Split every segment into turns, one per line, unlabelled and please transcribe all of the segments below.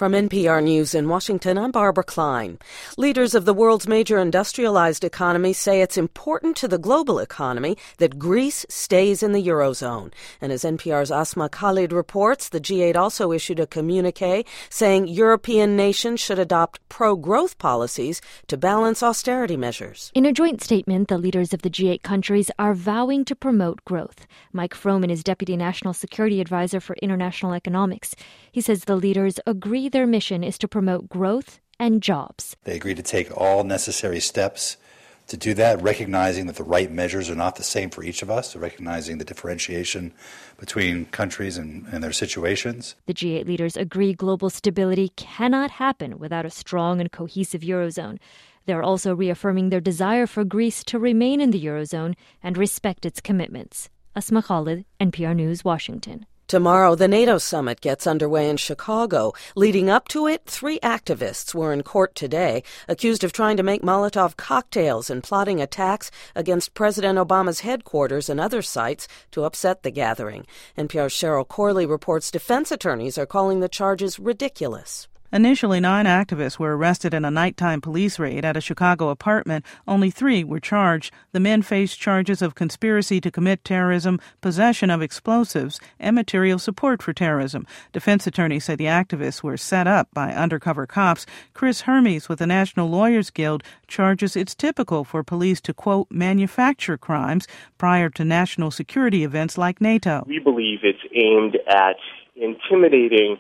From NPR News in Washington, I'm Barbara Klein. Leaders of the world's major industrialized economies say it's important to the global economy that Greece stays in the Eurozone. And as NPR's Asma Khalid reports, the G8 also issued a communique saying European nations should adopt pro-growth policies to balance austerity measures.
In a joint statement, the leaders of the G8 countries are vowing to promote growth. Mike Froman is Deputy National Security Advisor for International Economics. He says the leaders agree their mission is to promote growth and jobs.
They agree to take all necessary steps to do that, recognizing that the right measures are not the same for each of us, so recognizing the differentiation between countries and their situations.
The G8 leaders agree global stability cannot happen without a strong and cohesive Eurozone. They're also reaffirming their desire for Greece to remain in the Eurozone and respect its commitments. Asma Khalid, NPR News, Washington.
Tomorrow, the NATO summit gets underway in Chicago. Leading up to it, 3 activists were in court today, accused of trying to make Molotov cocktails and plotting attacks against President Obama's headquarters and other sites to upset the gathering. NPR's Cheryl Corley reports defense attorneys are calling the charges ridiculous.
Initially, 9 activists were arrested in a nighttime police raid at a Chicago apartment. Only 3 were charged. The men faced charges of conspiracy to commit terrorism, possession of explosives, and material support for terrorism. Defense attorneys say the activists were set up by undercover cops. Chris Hermes with the National Lawyers Guild charges it's typical for police to, quote, manufacture crimes prior to national security events like NATO.
We believe it's aimed at intimidating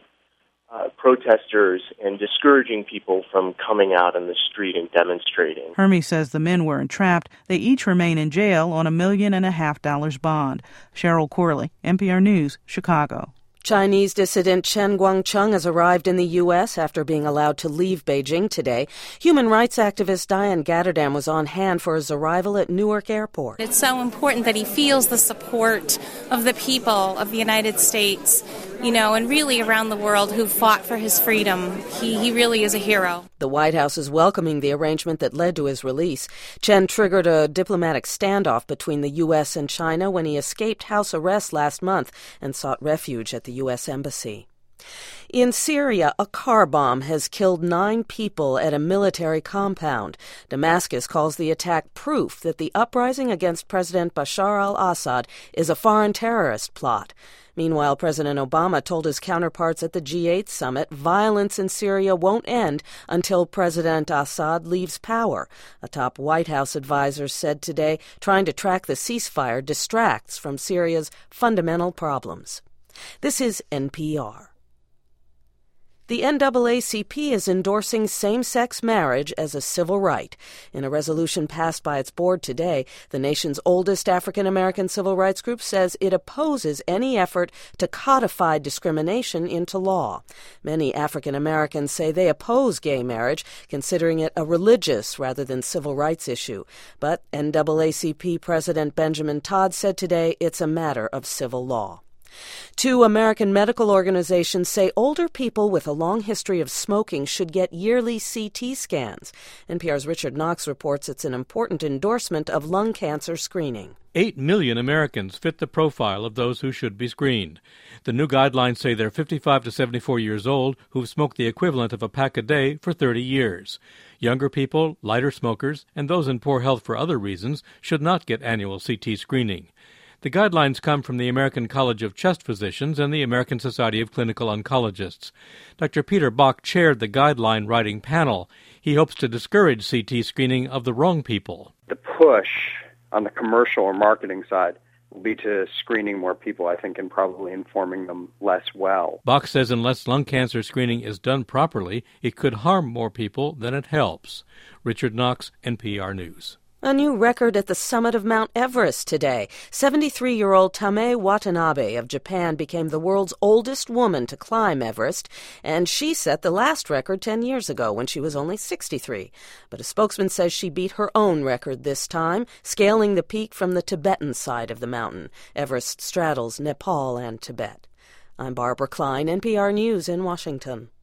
protesters and discouraging people from coming out on the street and demonstrating.
Hermes says the men were entrapped. They each remain in jail on $1.5 million bond. Cheryl Corley, NPR News, Chicago.
Chinese dissident Chen Guangcheng has arrived in the U.S. after being allowed to leave Beijing today. Human rights activist Diane Gatterdam was on hand for his arrival at Newark Airport.
It's so important that he feels the support of the people of the United States, and really around the world who fought for his freedom. He really is a hero.
The White House is welcoming the arrangement that led to his release. Chen triggered a diplomatic standoff between the U.S. and China when he escaped house arrest last month and sought refuge at the U.S. Embassy. In Syria, a car bomb has killed 9 people at a military compound. Damascus calls the attack proof that the uprising against President Bashar al-Assad is a foreign terrorist plot. Meanwhile, President Obama told his counterparts at the G8 summit violence in Syria won't end until President Assad leaves power. A top White House advisor said today trying to track the ceasefire distracts from Syria's fundamental problems. This is NPR. The NAACP is endorsing same-sex marriage as a civil right. In a resolution passed by its board today, the nation's oldest African-American civil rights group says it opposes any effort to codify discrimination into law. Many African-Americans say they oppose gay marriage, considering it a religious rather than civil rights issue. But NAACP President Benjamin Todd said today it's a matter of civil law. 2 American medical organizations say older people with a long history of smoking should get yearly CT scans. NPR's Richard Knox reports it's an important endorsement of lung cancer screening.
8 million Americans fit the profile of those who should be screened. The new guidelines say they're 55 to 74 years old who've smoked the equivalent of a pack a day for 30 years. Younger people, lighter smokers, and those in poor health for other reasons should not get annual CT screening. The guidelines come from the American College of Chest Physicians and the American Society of Clinical Oncologists. Dr. Peter Bach chaired the guideline-writing panel. He hopes to discourage CT screening of the wrong people.
The push on the commercial or marketing side will be to screening more people, I think, and probably informing them less well.
Bach says unless lung cancer screening is done properly, it could harm more people than it helps. Richard Knox, NPR News.
A new record at the summit of Mount Everest today. 73-year-old Tame Watanabe of Japan became the world's oldest woman to climb Everest, and she set the last record 10 years ago when she was only 63. But a spokesman says she beat her own record this time, scaling the peak from the Tibetan side of the mountain. Everest straddles Nepal and Tibet. I'm Barbara Klein, NPR News in Washington.